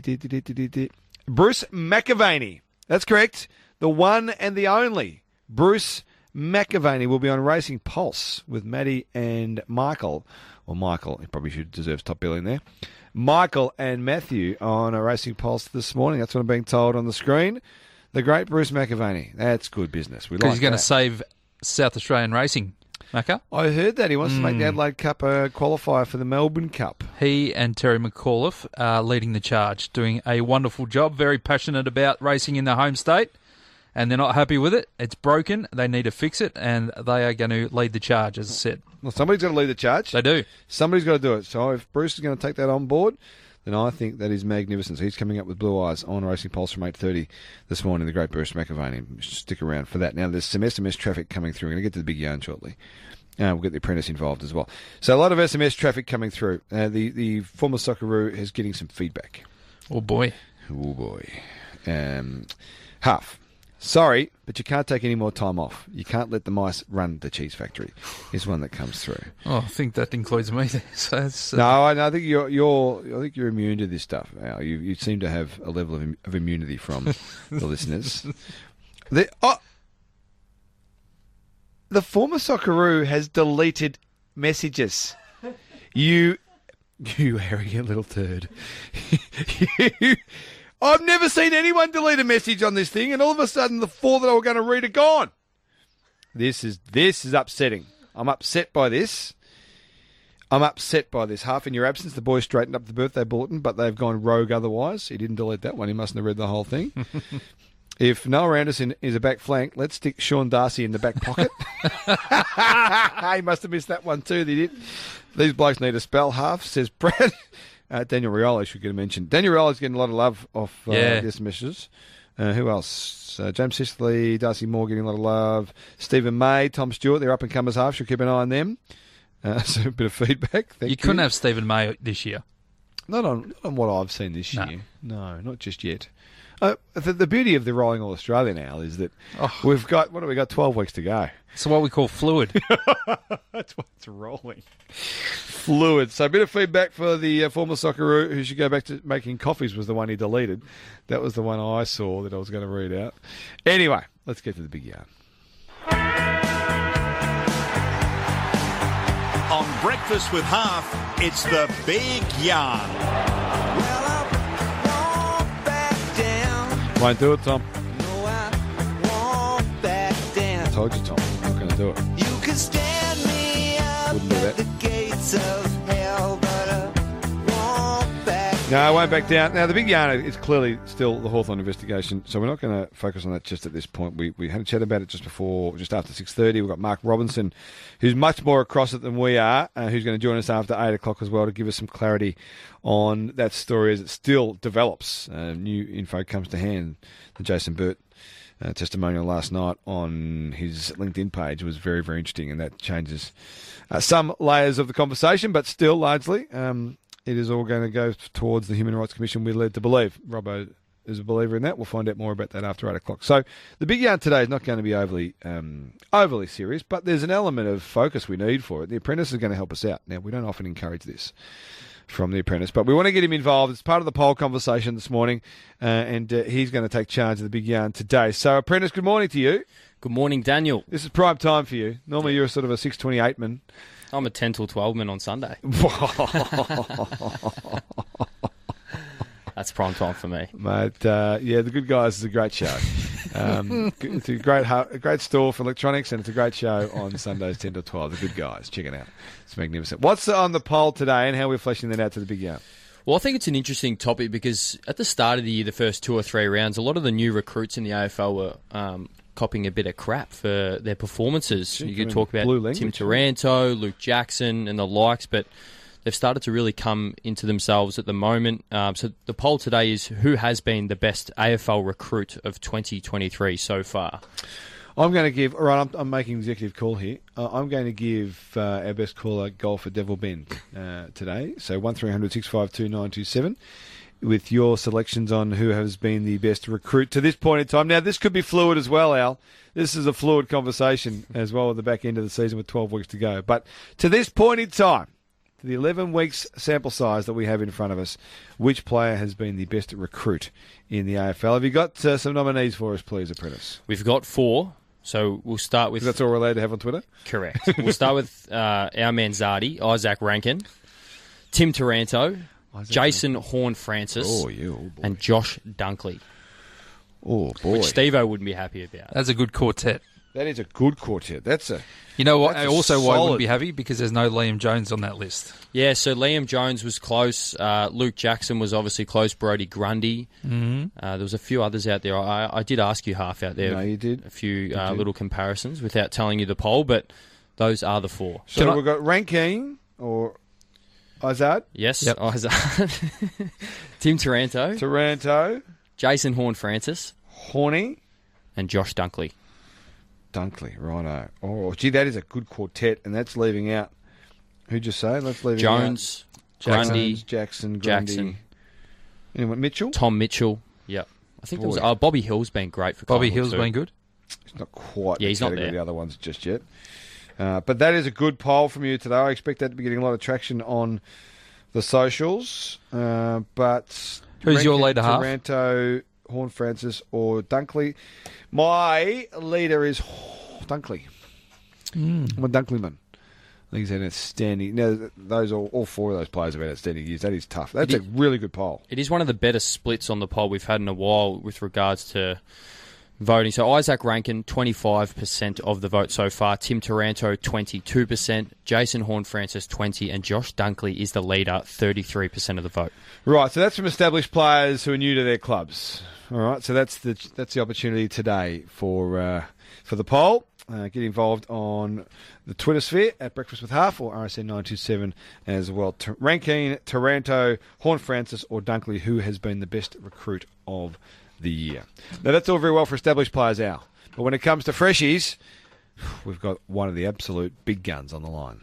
Bruce McAvaney. That's correct. The one and the only Bruce McAvaney will be on Racing Pulse with Maddie and Michael. Or Michael, he probably should deserves top billing there. Michael and Matthew on a Racing Pulse this morning. That's what I'm being told on the screen. The great Bruce McAvaney. That's good business. We like Because he's going to that. save South Australian racing, Macca. I heard that. He wants to make the Adelaide Cup a qualifier for the Melbourne Cup. He and Terry McAuliffe are leading the charge, doing a wonderful job, very passionate about racing in their home state, and they're not happy with it. It's broken. They need to fix it, and they are going to lead the charge, as I said. Well, somebody's got to lead the charge. They do. Somebody's got to do it. So if Bruce is going to take that on board, then I think that is magnificent. He's coming up with Blue Eyes on Racing Pulse from eight thirty this morning, the great Bruce McAvaney. Stick around for that. Now, there's some S M S traffic coming through. We're going to get to the big yarn shortly. Uh, we'll get the apprentice involved as well. So a lot of S M S traffic coming through. Uh, the, the former Socceroo is getting some feedback. Oh, boy. Oh, boy. Um, Half. Sorry, but you can't take any more time off. You can't let the mice run the cheese factory. Is one that comes through. Oh, I think that includes me. So it's, uh, No, I, I think you're you're I think you're immune to this stuff. Al. You you seem to have a level of, im- of immunity from the listeners. The oh, the former Socceroo has deleted messages. You you arrogant little turd. you, I've never seen anyone delete a message on this thing, and all of a sudden the four that I were going to read are gone. This is this is upsetting. I'm upset by this. I'm upset by this. Half in your absence, the boys straightened up the birthday bulletin, but they've gone rogue otherwise. He didn't delete that one. He mustn't have read the whole thing. If Noah Anderson is a back flank, let's stick Sean Darcy in the back pocket. He must have missed that one too. They did. These blokes need a spell. Half, says Brad. Uh, Daniel Rioli should get a mention. Daniel Rioli's getting a lot of love off uh, Yeah. this messages. Uh, who else? Uh, James Sicily, Darcy Moore getting a lot of love. Stephen May, Tom Stewart, they're up and comers half. Should keep an eye on them. Uh, so a bit of feedback. Thank you. you couldn't have Stephen May this year. Not on, not on what I've seen this No. year. No, not just yet. Uh, the, the beauty of the Rolling All Australia now is that Oh. we've got, what have we got, twelve weeks to go. It's what we call fluid. That's what's rolling. Fluid. So a bit of feedback for the uh, former Socceroo who should go back to making coffees was the one he deleted. That was the one I saw that I was going to read out. Anyway, let's get to the big yarn. On Breakfast with Half, it's the Big Yarn. Well, I won't back down. Won't do it, Tom. No, I won't back down. I told you, Tom. I'm not going to do it. You can stand me up Wouldn't do at that. the gates of hell, but I won't back No, I won't back down. Now, the big yarn is clearly still the Hawthorn investigation, so we're not going to focus on that just at this point. We we had a chat about it just before, just after six thirty. We've got Mark Robinson, who's much more across it than we are, uh, who's going to join us after eight o'clock as well to give us some clarity on that story as it still develops. Uh, new info comes to hand. The Jason Burt uh, testimonial last night on his LinkedIn page was very, very interesting, and that changes uh, some layers of the conversation, but still largely... Um, It is all going to go towards the Human Rights Commission we're led to believe. Robbo is a believer in that. We'll find out more about that after eight o'clock. So the big yarn today is not going to be overly um, overly serious, but there's an element of focus we need for it. The Apprentice is going to help us out. Now, we don't often encourage this from The Apprentice, but we want to get him involved. It's part of the poll conversation this morning, uh, and uh, he's going to take charge of the big yarn today. So, Apprentice, good morning to you. Good morning, Daniel. This is prime time for you. Normally you're sort of a six twenty-eight man. I'm a ten till twelve man on Sunday. That's prime time for me. Mate, uh, yeah, The Good Guys is a great show. Um, it's a great a great store for electronics, and it's a great show on Sundays ten to twelve. The Good Guys. Check it out. It's magnificent. What's on the poll today, and how we're fleshing that out to the big yarn? Well, I think it's an interesting topic because at the start of the year, the first two or three rounds, a lot of the new recruits in the A F L were... Um, copying a bit of crap for their performances. You could talk about Tim Taranto, Luke Jackson and the likes, but they've started to really come into themselves at the moment. Um, so the poll today is who has been the best A F L recruit of twenty twenty-three so far? I'm going to give, all right, I'm, I'm making executive call here. Uh, I'm going to give uh, our best caller golf at Devil Bend uh, today. So one three hundred six five two nine two seven. With your selections on who has been the best recruit to this point in time. Now, this could be fluid as well, Al. This is a fluid conversation as well at the back end of the season with twelve weeks to go. But to this point in time, to the eleven weeks sample size that we have in front of us, which player has been the best recruit in the A F L? Have you got uh, some nominees for us, please, Apprentice? We've got four. So we'll start with... That's all we're allowed to have on Twitter? Correct. We'll start with uh, our man Zardy, Isaac Rankin, Tim Taranto, Jason Horne-Francis, oh, yeah, oh, and Josh Dunkley. Oh, boy. Which Steve-O wouldn't be happy about. That's a good quartet. That is a good quartet. That's a... You know what? Also, solid... why I wouldn't be happy? Because there's no Liam Jones on that list. Yeah, so Liam Jones was close. Uh, Luke Jackson was obviously close. Brody Grundy. Mm-hmm. Uh, there was a few others out there. I, I did ask you half out there. No, you did. A few uh, did. little comparisons without telling you the poll, but those are the four. So Can we've got Rankin or Izard. Yes, Yep. Izard. Tim Taranto. Taranto. Jason Horne-Francis. Horny. And Josh Dunkley. Dunkley, righto. Oh, gee, that is a good quartet, and that's leaving out... Who'd you say? Let's leave Jones, out. Grundy, Jones, Jackson, Grundy. Jackson. Anyone, Mitchell? Tom Mitchell. Yep. I think there was... Boy. Oh, Bobby Hill's been great for Bobby Collingwood Hill's too. been good. He's not quite Yeah, the he's not category of there. the other ones just yet. Uh, but that is a good poll from you today. I expect that to be getting a lot of traction on the socials. Uh, but Who's your Rankin, leader half? Taranto, Horne-Francis or Dunkley. My leader is Dunkley. Mm. I'm a Dunkleyman. I think he's had an outstanding... Now, those all, all four of those players have had outstanding years. That is tough. That's It a is- really good poll. It is one of the better splits on the poll we've had in a while with regards to voting. So Isaac Rankin, twenty-five percent of the vote so far. Tim Taranto, twenty-two percent. Jason Horne-Francis, twenty percent. And Josh Dunkley is the leader, thirty-three percent of the vote. Right, so that's from established players who are new to their clubs. All right, so that's the that's the opportunity today for uh, for the poll. Uh, get involved on the Twitter sphere at Breakfast with Half or R S N nine two seven as well. T- Rankin, Taranto, Horne-Francis or Dunkley, who has been the best recruit of the year. Now, that's all very well for established players, Al. But when it comes to freshies, we've got one of the absolute big guns on the line.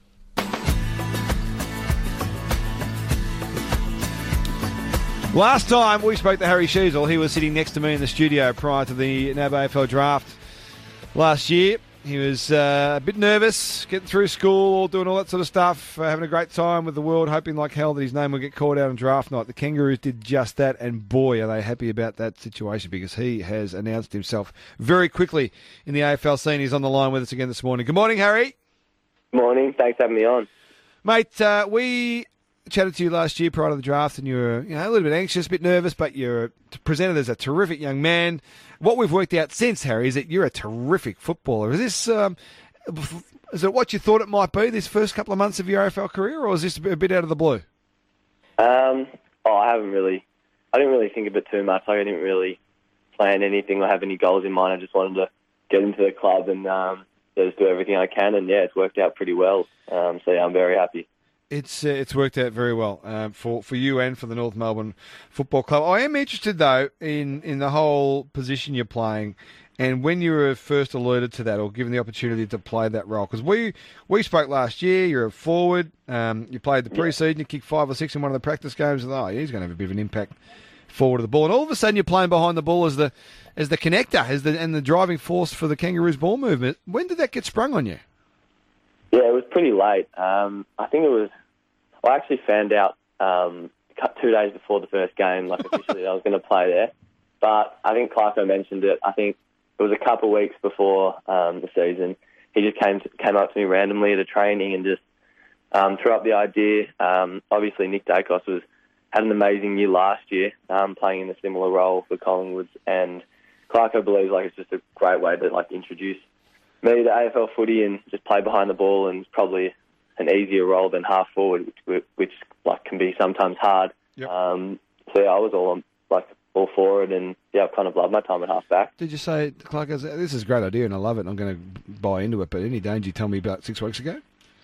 Last time we spoke to Harry Sheasel, he was sitting next to me in the studio prior to the N A B A F L draft last year. He was uh, a bit nervous, getting through school, doing all that sort of stuff, uh, having a great time with the world, hoping like hell that his name would get called out on draft night. The Kangaroos did just that, and boy, are they happy about that situation because he has announced himself very quickly in the A F L scene. He's on the line with us again this morning. Good morning, Harry. Morning. Thanks for having me on. Mate, uh, we chatted to you last year prior to the draft, and you were you know, a little bit anxious, a bit nervous, but you're presented as a terrific young man. What we've worked out since, Harry, is that you're a terrific footballer. Is this um, is it what you thought it might be this first couple of months of your A F L career, or is this a bit out of the blue? Um, oh, I haven't really, I didn't really think of it too much. Like I didn't really plan anything or have any goals in mind. I just wanted to get into the club and um, yeah, just do everything I can. And yeah, it's worked out pretty well. Um, so yeah, I'm very happy. It's uh, it's worked out very well uh, for, for you and for the North Melbourne Football Club. I am interested, though, in, in the whole position you're playing and when you were first alluded to that or given the opportunity to play that role. Because we, we spoke last year, you're a forward, um, you played the pre-season, you kicked five or six in one of the practice games, and oh, yeah, he's going to have a bit of an impact forward of the ball. And all of a sudden you're playing behind the ball as the as the connector as the, and the driving force for the Kangaroos ball movement. When did that get sprung on you? Yeah, it was pretty late. Um, I think it was, I actually found out um, two days before the first game, like officially, I was going to play there. But I think Clarko mentioned it. I think it was a couple of weeks before um, the season. He just came to, came up to me randomly at a training and just um, threw up the idea. Um, obviously, Nick Dacos was had an amazing year last year, um, playing in a similar role for Collingwood, and Clarko believes like it's just a great way to like introduce me to A F L footy and just play behind the ball, and it's probably an easier role than half forward, which, which like can be sometimes hard. Yep. Um, so yeah, I was all on, like all for it, and yeah, I've kind of loved my time at half back. Did you say, Clark, this is a great idea and I love it and I'm going to buy into it, but any danger you tell me about six weeks ago?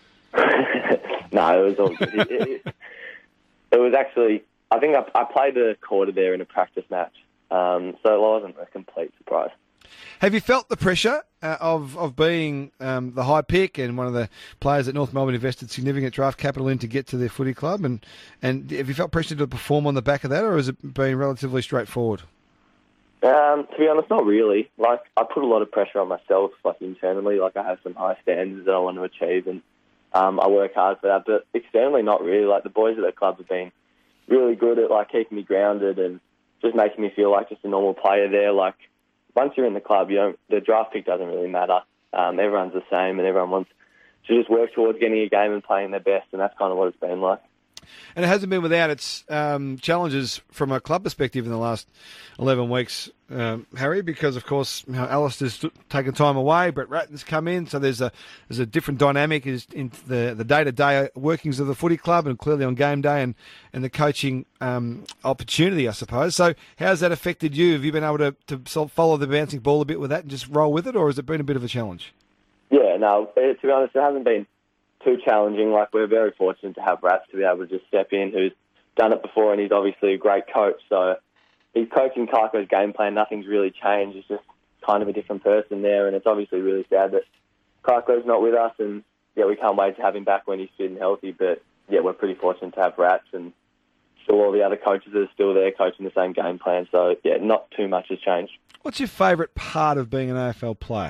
No, it was all good. it, it, it was actually, I think I, I played a quarter there in a practice match, um, so it wasn't a complete surprise. Have you felt the pressure uh, of of being um, the high pick and one of the players that North Melbourne invested significant draft capital in to get to their footy club? And, and have you felt pressure to perform on the back of that, or has it been relatively straightforward? Um, to be honest, not really. Like, I put a lot of pressure on myself, like internally. Like, I have some high standards that I want to achieve, and um, I work hard for that. But externally, not really. Like, the boys at the club have been really good at like keeping me grounded and just making me feel like just a normal player there. Like, once you're in the club, you don't, the draft pick doesn't really matter. Um, everyone's the same, and everyone wants to just work towards getting a game and playing their best, and that's kind of what it's been like. And it hasn't been without its um, challenges from a club perspective in the last eleven weeks, um, Harry, because, of course, you know, Alistair's taken time away, Brett Ratton's come in, so there's a there's a different dynamic in the, the day-to-day workings of the footy club and clearly on game day and, and the coaching um, opportunity, I suppose. So how's that affected you? Have you been able to, to follow the bouncing ball a bit with that and just roll with it, or has it been a bit of a challenge? Yeah, no, to be honest, it hasn't been too challenging. Like, we're very fortunate to have Rats to be able to just step in, who's done it before, and he's obviously a great coach. So he's coaching Clarko's game plan. Nothing's really changed. He's just kind of a different person there, and it's obviously really sad that Clarko's not with us, and yeah, we can't wait to have him back when he's fit and healthy. But yeah, we're pretty fortunate to have Rats, and still all the other coaches are still there coaching the same game plan. So yeah, not too much has changed. What's your favourite part of being an A F L player?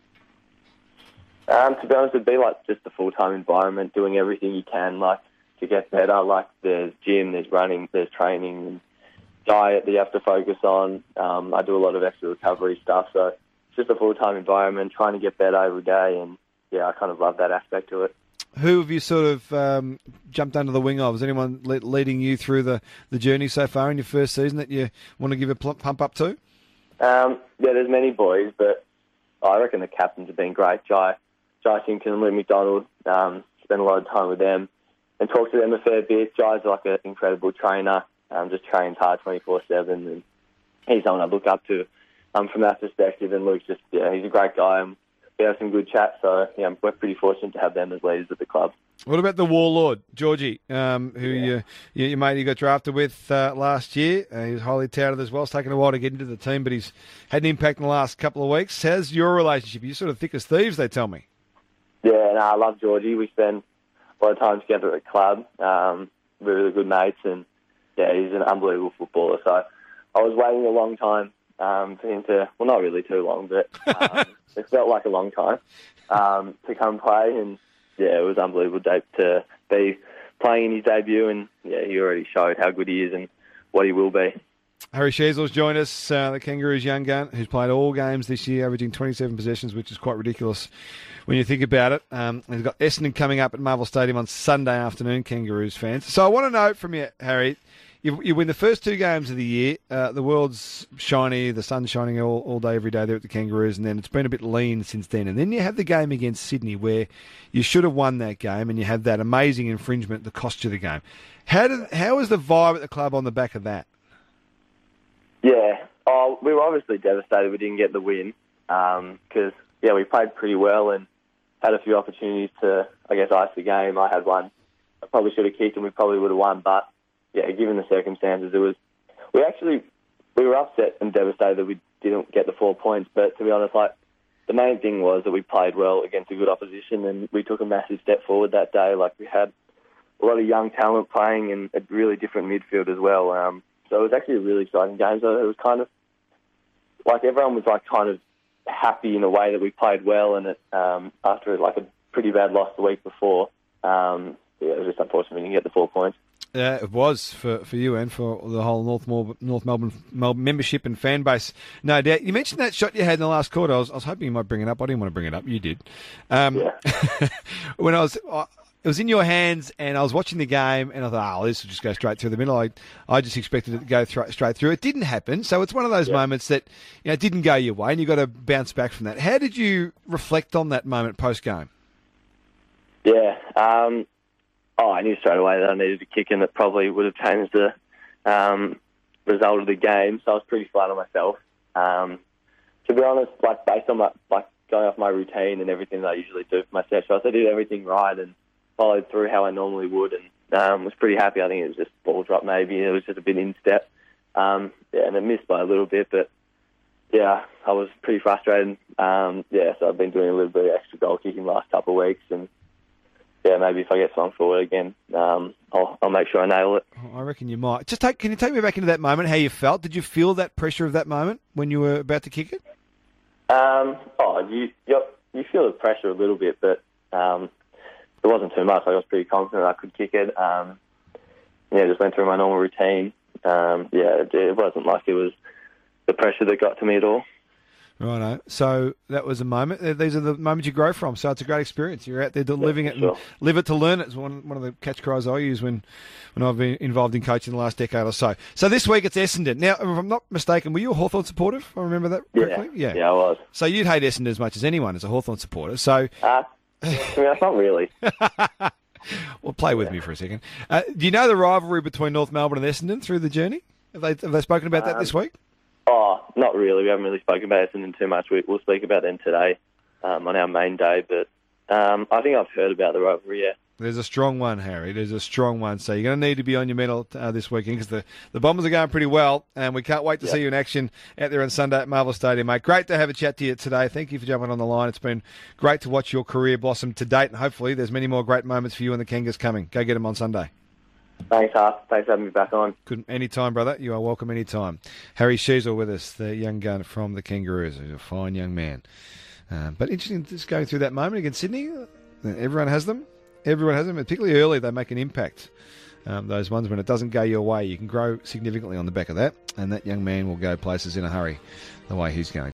Um, to be honest, it'd be like just the full-time environment, doing everything you can, like, to get better. Like, there's gym, there's running, there's training, and diet that you have to focus on. Um, I do a lot of extra recovery stuff, so it's just a full-time environment, trying to get better every day, and yeah, I kind of love that aspect to it. Who have you sort of um, jumped under the wing of? Is anyone le- leading you through the, the journey so far in your first season that you want to give a pl- pump up to? Um, yeah, there's many boys, but I reckon the captains have been great. Jai, Jai Simpson and Luke McDonald, um, spend a lot of time with them and talk to them a fair bit. Jai's like an incredible trainer, um, just trains hard twenty-four seven, and he's someone I look up to um, from that perspective. And Luke's just, yeah, he's a great guy, and we have some good chats, so yeah, we're pretty fortunate to have them as leaders at the club. What about the warlord, Georgie, um, who yeah. you, you, your mate you got drafted with uh, last year? Uh, he was highly touted as well. It's taken a while to get into the team, but he's had an impact in the last couple of weeks. How's your relationship? You're sort of thick as thieves, they tell me. Yeah, no, I love Georgie. We spend a lot of time together at the club. Um, we're really good mates, and yeah, he's an unbelievable footballer. So I was waiting a long time um, for him to, well, not really too long, but um, it felt like a long time um, to come play. And yeah, it was unbelievable to be playing in his debut, and yeah, he already showed how good he is and what he will be. Harry Sheasel's joined us, uh, the Kangaroos young gun, who's played all games this year, averaging twenty-seven possessions, which is quite ridiculous when you think about it. Um, he's got Essendon coming up at Marvel Stadium on Sunday afternoon, Kangaroos fans. So I want to know from you, Harry, you, you win the first two games of the year. Uh, the world's shiny, the sun's shining all, all day, every day there at the Kangaroos, and then it's been a bit lean since then. And then you have the game against Sydney where you should have won that game, and you had that amazing infringement that cost you the game. How did how was the vibe at the club on the back of that? Yeah, oh, we were obviously devastated we didn't get the win because, um, yeah, we played pretty well and had a few opportunities to, I guess, ice the game. I had one. I probably should have kicked and we probably would have won, but, yeah, given the circumstances, it was... We actually... We were upset and devastated that we didn't get the four points, but to be honest, like, the main thing was that we played well against a good opposition and we took a massive step forward that day. Like, we had a lot of young talent playing in a really different midfield as well. Um, so it was actually a really exciting game. So it was kind of... Like, everyone was, like, kind of happy in a way that we played well, and it, um, after like a pretty bad loss the week before, um, yeah, it was just unfortunate we didn't get the four points. Yeah, it was for, for you and for the whole North Melbourne, North Melbourne, Melbourne membership and fan base. No doubt. You mentioned that shot you had in the last quarter. I was, I was hoping you might bring it up. I didn't want to bring it up. You did. Um, yeah. when I was... I, It was in your hands, and I was watching the game, and I thought, oh, this will just go straight through the middle. I, I just expected it to go th- straight through. It didn't happen, so it's one of those yeah. moments that you know didn't go your way, and you've got to bounce back from that. How did you reflect on that moment post-game? Yeah. Um, oh, I knew straight away that I needed a kick, and that probably would have changed the um, result of the game, so I was pretty flat on myself. Um, to be honest, like based on my, like going off my routine and everything that I usually do for my set shots, I did everything right, and followed through how I normally would, and um, was pretty happy. I think it was just ball drop maybe. It was just a bit in step. Um, yeah, and it missed by a little bit, but yeah, I was pretty frustrated. Um, yeah, so I've been doing a little bit of extra goal kicking the last couple of weeks, and yeah, maybe if I get swung forward again, um, I'll, I'll make sure I nail it. I reckon you might. Just take. Can you take me back into that moment? How you felt? Did you feel that pressure of that moment when you were about to kick it? Um, oh, you you you feel the pressure a little bit, but. Um, It wasn't too much. I was pretty confident I could kick it. Um, yeah, just went through my normal routine. Um, yeah, it, it wasn't like it was the pressure that got to me at all. Righto. So that was a moment. These are the moments you grow from. So it's a great experience. You're out there yeah, living it, sure. and live it to learn it. It's one one of the catch cries I use when, when I've been involved in coaching the last decade or so. So this week it's Essendon. Now, if I'm not mistaken, were you a Hawthorn supporter? If I remember that correctly. Yeah, yeah, yeah I was. So you'd hate Essendon as much as anyone as a Hawthorn supporter. So. Uh, I mean, that's not really. Well, play with yeah. me for a second. Uh, do you know the rivalry between North Melbourne and Essendon through the journey? Have they have they spoken about um, that this week? Oh, not really. We haven't really spoken about Essendon too much. We, we'll speak about them today um, on our main day, but um, I think I've heard about the rivalry, yeah. There's a strong one, Harry. There's a strong one. So you're going to need to be on your mettle uh, this weekend because the, the Bombers are going pretty well, and we can't wait to yep. see you in action out there on Sunday at Marvel Stadium, mate. Great to have a chat to you today. Thank you for jumping on the line. It's been great to watch your career blossom to date, and hopefully there's many more great moments for you and the Kangas coming. Go get them on Sunday. Thanks, Harp. Thanks for having me back on. Good. Anytime, brother. You are welcome anytime. Harry Sheasel with us, the young gun from the Kangaroos. He's a fine young man. Uh, but interesting just going through that moment against Sydney. Everyone has them. Everyone has them, particularly early, they make an impact. Um, those ones when it doesn't go your way, you can grow significantly on the back of that, and that young man will go places in a hurry the way he's going.